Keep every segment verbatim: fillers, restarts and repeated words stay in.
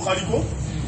Bukhari ko?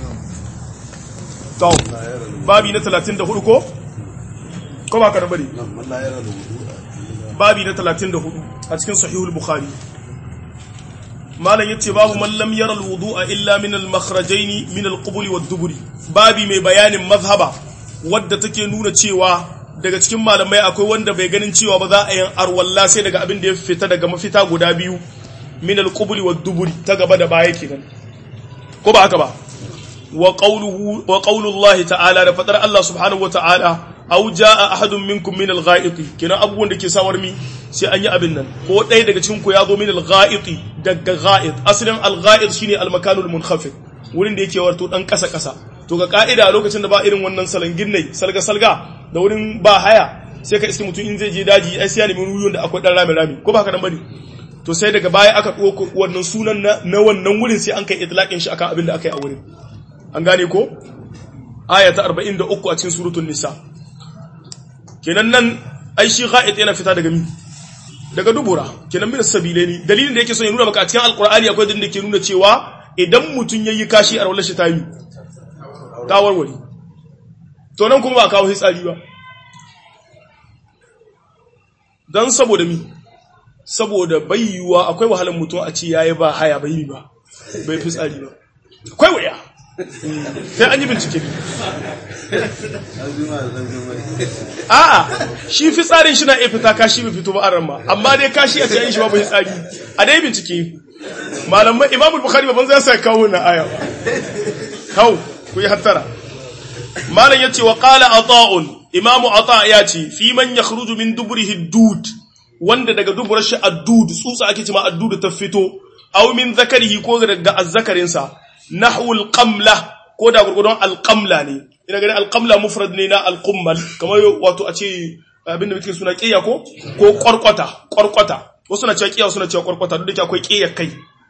To, babi na talatin da hudu ko? Ko ba ka da bari? Babi na talatin da hudu a cikin sahihul Bukhari. Malam yace babu man lam yara al-wudu'a illa min al-makhrajayn min al-qubul wad-duburi. Babi mai bayanin mazhaba wadda take nuna cewa daga cikin malamai akwai wanda bai ganin cewa ba za a yin arwalla sai daga abin da ya fita daga mafita guda biyu min al-qubul wad-duburi ta gaba da baya kenan. Ko ba haka ba? wa qawluhu wa qawlullahi ta'ala da fadar Allah subhanahu wa ta'ala aw jaa ahadun minkum min al-gha'iti kina abubuwan da ke sawar mi sai an yi abin nan ko ɗaya daga cikin ku ya zo min al-gha'iti daga gha'it asalin al-gha'it shine al-makanul munkhafid wurin da yake warto dan kasa kasa to ga ka'ida lokacin da ba irin wannan salangin ne salga salga da wurin ba haya sai ka iske mutum in zai je daji ai sai ya nemi wurin da akwai dan rami rami ko ba haka nan bane to sai daga baya aka ɗauko wannan sunan na wannan wurin sai an kai itlaqin shi akan abin da aka yi a wurin an gane ko aya ta arba'in da uku a cikin suratul nisa kenan nan ai shi ghaid yana fita daga mi daga dubura kenan min sabilaini dalilin da yake so ya nuna maka a cikin alqur'ani akwai dalilin da ke nuna cewa idan mutun yayi kashi a rawar shi ta yi ta warware to nan kuma ba kawo hitsari ba dan saboda mi saboda bayyuwa akwai wahalar mutum a ce yayi ba haya bai ba bai fitsari ba akwai waya sai an yi bincike a'a shi fitsarin shi na iya fita kashi bai fito ba an ramma amma dai kashi a cikin shi babu fitsari a dai bincike malamai Imam Bukhari babban zai sai kawo na aya hau ku yi hattara malam yace wa qala ata'un Imam Ata ya ce fi man yakhruju min dubrihi dud wanda daga duburar shi addud tsutsa ake cewa addud ta fito aw min zakarihi ko daga azzakarin sa nahwu alqamla ko da gurgudon alqamla ne ina gani alqamla mufrad ne na alqummal kamar wato a ce abinda muke suna kiya ko ko qorqota qorqota wasu na cewa kiya wasu na cewa qorqota duk da akwai kiya kai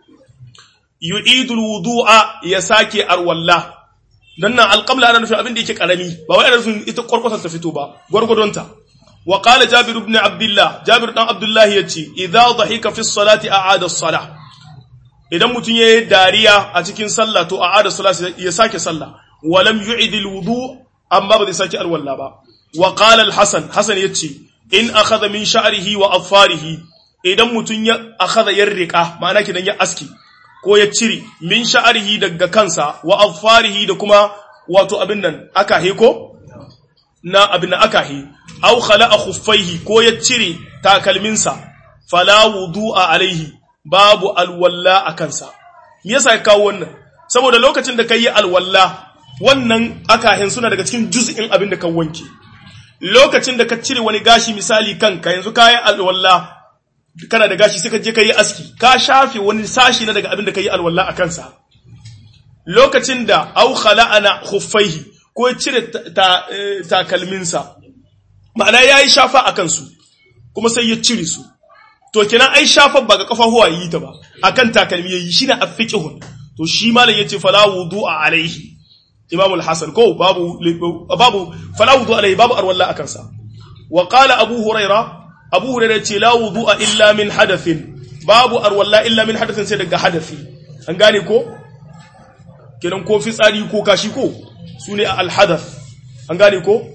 yu'idul wudu'a ya sake arwalla dan nan alqamla ana nufin abinda yake karami ba wai ana nufin ita qorqota ta fito ba gurgudonta wa qala jabir ibn abdullah jabir dan abdullah yace idza dhahika fi as-salati a'ada as-salah idan mutun yayi dariya a cikin sallah to a'ada as-salah ya sake sallah wa lam yu'id al-wudu amma ba zai sake alwalla ba wa qala al-hasan hasan yace in akhadha min sha'rihi wa adfarihi idan mutun ya akhadha yarriqa ma'ana kidan ya aski ko ya cire min sha'rihi daga kansa wa adfarihi da kuma wato abin nan aka heko na abin nan aka he aw khala'a khuffaihi ko ya cire takalminsa fala wudu'a alaihi babu alwalla akansa me yasa ka kawo wannan saboda lokacin da kai alwalla wannan akahin suna daga cikin juz'in abin da ka wanke lokacin da ka cire wani gashi misali kanka yanzu kai alwalla kana da gashi sai ka je kai aski ka shafe wani sashi na daga abin da kai alwalla akansa lokacin da aw khala'ana khuffaihi ko ya cire takalminsa ma'ana yayi shafa akan su kuma sai ya cire su to kenan ai shafa ba ga kafafuwa yi ta ba akan takalmi yayi shine afiqhun to shi malam yace fala wudu'a alaihi Imam al-Hasan ko babu babu fala wudu'a alaihi babu arwalla akan sa wa qala Abu Huraira Abu Huraira yace la wudu'a illa min hadathin babu arwalla illa min hadathin sai daga hadathi an gane ko kenan ko fitsari ko kashi ko sune al-hadath an gane ko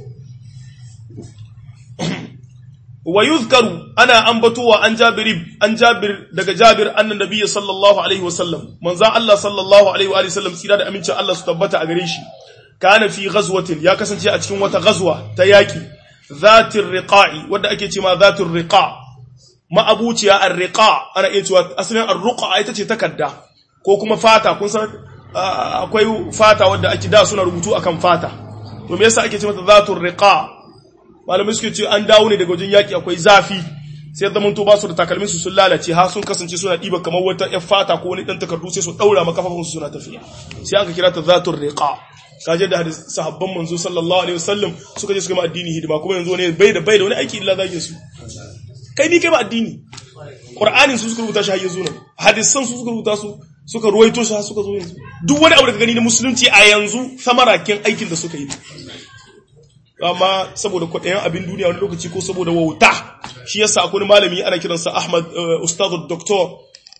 wa yuzkaru ana ambatuwa an jabir an jabir daga jabir annan nabiyyi sallallahu alaihi wasallam manzo Allah sallallahu alaihi wa sallam tsira da amincin Allah su tabbata a gare shi kana fi ghazwatin ya kasance a cikin wata ghazwa ta yaki zatir riqa'i wanda ake cewa zatir riqa ma'abuciya ar-riqa ana iya cewa asalin ar-ruqa ita ce takarda ko kuma fata kun san akwai fata wanda ake da suna rubutu akan fata to me yasa ake cewa zatur riqa malamai suke ce an dawo ne daga wajen yaki akwai zafi sai zaman to ba su da takalmin su sun lalace ha sun kasance suna diba kamar wata yar fata ko wani dan takardu sai su daura maka kafafun su suna tafiya sai aka kira ta zatur riqa kaje da sahabban manzo sallallahu alaihi wasallam suka je suka ma addini hidima kuma yanzu ne bai da bai da wani aiki illa zagin su kai ni kai ba addini qur'anin su suka rubuta shi har yanzu nan hadisan su suka rubuta su suka ruwaito shi suka zo yanzu duk wani abu da ka gani na musulunci a yanzu samarakin aikin da suka yi amma saboda kwaɗayen abin duniya wani lokaci ko saboda wauta shi yasa akwai malami ana kiransa Ahmad ustad doktor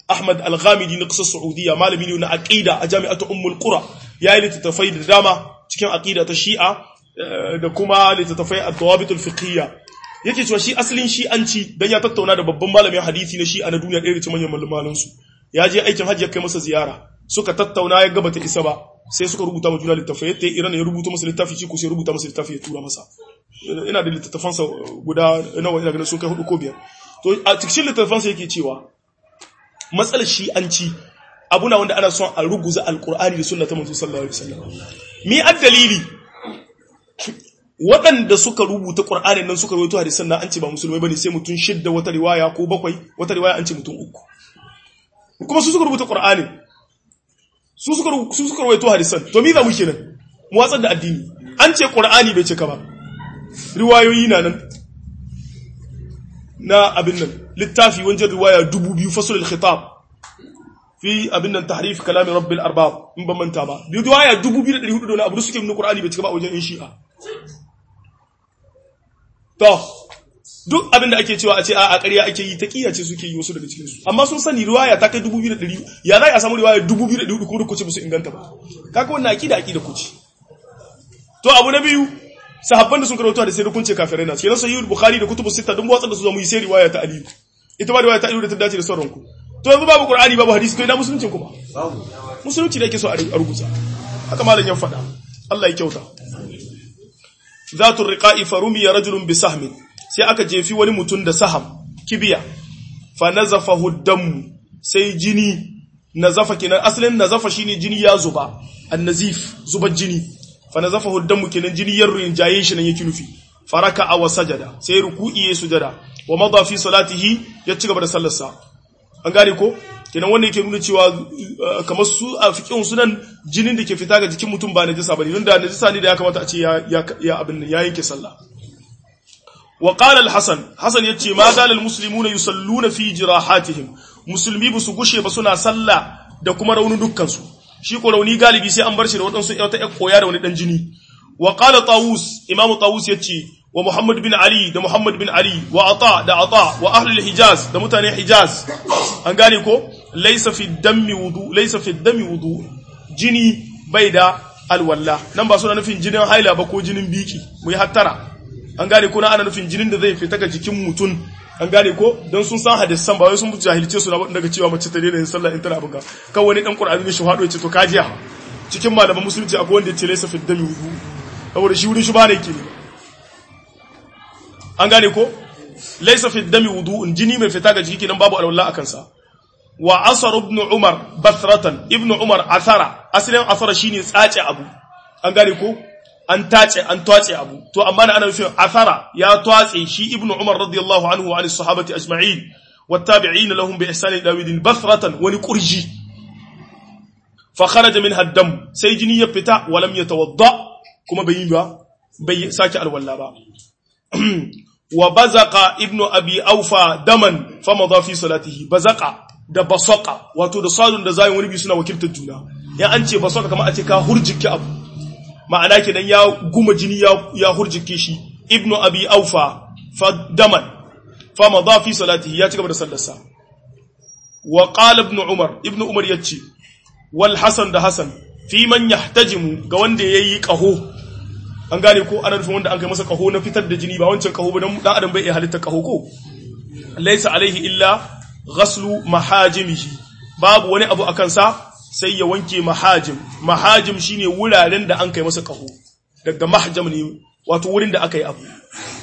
Ahmad Al-Ghamidi na ƙasar Saudiya malami ne na aqida a jami'atu Ummul Qura yayi littattafai da dama cikin aqida ta Shi'a da kuma littattafai ad-dawabit al-fiqhiyya yake cewa shi asalin Shi'anci dan ya tattauna da babban malamin hadisi na Shi'a na duniya ɗaya daga manyan malaman su ya je aikin hajji ya kai masa ziyara suka tattauna ya gaba ta isa ba sai suka rubuta ma juna littafi yadda Iran ya rubuta masa littafi shi ko sai rubuta masa littafi ya tura masa ina da littafan sa guda nawa ina ganin sun kai hudu ko biyar to a cikin littafan sa yake cewa matsalar Shi'anci abuna wanda ana son a ruguza alqur'ani da sunna ta manzo sallallahu alaihi wasallam mi addalili waɗanda suka rubuta qur'anin nan suka rawaito hadisan nan an ce ba musulmai bane sai mutun shidda wata riwaya ko bakwai wata riwaya an ce mutun uku kuma su suka rubuta qur'anin su suka su suka rawaito hadisan to me za mu kenan mu watsar da addini an ce qur'ani bai cika ba riwayoyi na nan na abin nan littafi wajen riwaya dubu biyu fasul al-khitab fi abin nan tahrif kalam rabbil arbab in ban manta ba riwaya dubu biyu da ɗari hudu da wani abu suke nuna qur'ani bai cika ba a wajen in shi'a to duk abin da ake cewa a ce a ƙarya ake yi ta kiyace suke yi wasu daga cikin su amma sun sani riwaya ta kai dubu biyu da ɗari ya za a samu riwaya dubu biyu da ɗari hudu kuma kuce ba su inganta ba kaga wannan akida akida kuce to abu na biyu sahabban da sun karauta da sai da kunce kafirai na kenan sahihul bukhari da kutubus sita dun watsa da su zamu yi sai riwaya ta ali ita ma riwaya ta ali da ta dace da sauran ku to yanzu babu qur'ani babu hadisi to ina musulunci kuma babu musulunci da yake so a rubuta haka malam ya faɗa Allah ya kyauta zatul riqa'i farumi rajulun bi sahmin sai aka jefi wani mutum da saham kibiya fa nazafahu dam sai jini nazafa kenan asalin nazafa shine jini ya zuba annazif zubar jini fa nazafahu dam kenan jini ya rinjaye shi nan yake nufi faraka aw sajada sai ruku'i ya sujada wa madha fi salatihi ya ci gaba da sallarsa an gane ko kenan wannan yake nuna cewa kamar su a fiqhin sunan jinin da ke fita ga jikin mutum ba najisa bane don da najisa ne da ya kamata a ce ya ya abin ya yanke sallah وقال الحسن حسن yace ma dalal muslimuna yusalluna fi jirahatihim musulmi bu su gushe ba suna sallah da kuma raunin dukkan su shi ko rauni galibi sai an bar shi da wadansu wata ƴar koya da wani dan jini wa qala tawus imamu tawus yace wa muhammad bin ali da muhammad bin ali wa ata da ata wa ahli al-hijaz da mutanen hijaz an gane ko laysa fi dami wudu laysa fi dami wudu jini bai da alwalla nan ba suna nufin jinin haila ba ko jinin biki mu yi hattara an gane ko na ana nufin jinin da zai fita ga jikin mutum an gane ko don sun san hadisan ba wai sun jahilce su na daga cewa mace ta daina yin sallah in tana abin ga kan wani dan qur'ani ne shi hado yace to kajiya cikin malaman musulunci akwai wanda yace laysa fi dami wudu saboda shi wurin shi ba ne yake ne an gane ko laysa fi dami wudu jini mai fita ga jiki kenan babu alwala akan sa wa asar ibn umar bathratan ibn umar athara asalin athara shine tsace abu an gane ko an tace an tace abu to amma ana nufin athara ya tace shi ibnu umar radiyallahu anhu wa alis sahabati ajma'in wattabi'ina lahum bi ihsan ila yawmid bathratan wa liqurji fa kharaja minha ad-dam sai jini ya fita wa lam yatawadda kuma bai ba bai saki alwala ba wa bazaqa ibnu abi awfa daman famada fi salatihi bazaqa da basaqa wato da sadun da zayin wani bi suna wakiltar juna ya an ce basaqa kamar a ce ka hurjiki abu ma'ana kenan ya guma jini ya ya hurjike shi ibnu abi aufa fa daman fa madha fi salatihi ya cigaba da sallarsa wa qala ibnu umar ibnu umar yace wal hasan da hasan fi man yahtajimu ga wanda yayi qaho an gane ko ana nufin wanda an kai masa qaho na fitar da jini ba wancan qaho ba dan dan adam bai iya halitta qaho ko laysa alaihi illa ghaslu mahajimihi babu wani abu akan sa sai ya wanke mahajim mahajim shine wuraren da an kai masa kaho daga mahjam ne wato wurin da aka yi abu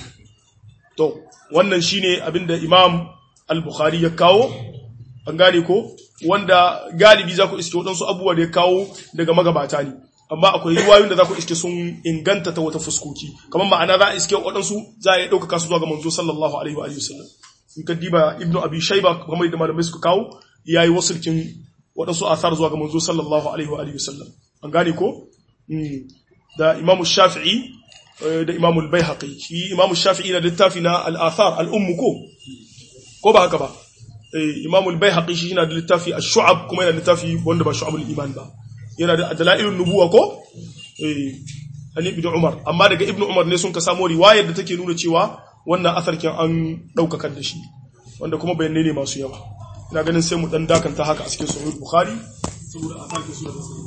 to wannan shine abinda imam al-bukhari ya kawo an gane ko wanda galibi za ku iske wadansu abubuwa da ya kawo daga magabata ne amma akwai riwayoyin da za ku iske sun inganta ta wata fuskoki kamar ma'ana za a iske wadansu za a yi dauka su zuwa ga manzo sallallahu alaihi wa alihi wasallam in ka diba ibnu abi shayba kamar da malamai suka kawo yayi wasulkin waɗansu athar zuwa ga manzo sallallahu alaihi wa alihi wasallam an gane ko da imamu shafi'i da imamu al-baihaqi shi imamu shafi'i na littafi na al-athar al-umm ko ko ba haka ba imamu al-baihaqi shi yana da littafi ash-shu'ab kuma yana da littafi wanda ba shu'abul iman ba yana da dalailun nubuwa ko eh ali ibn umar amma daga ibn umar ne sun ka samu riwayar da take nuna cewa wannan athar kin an daukakar da shi wanda kuma bayanai ne masu yawa ina ganin sai mu dan dakanta haka a cikin sahih bukhari saboda a sake su da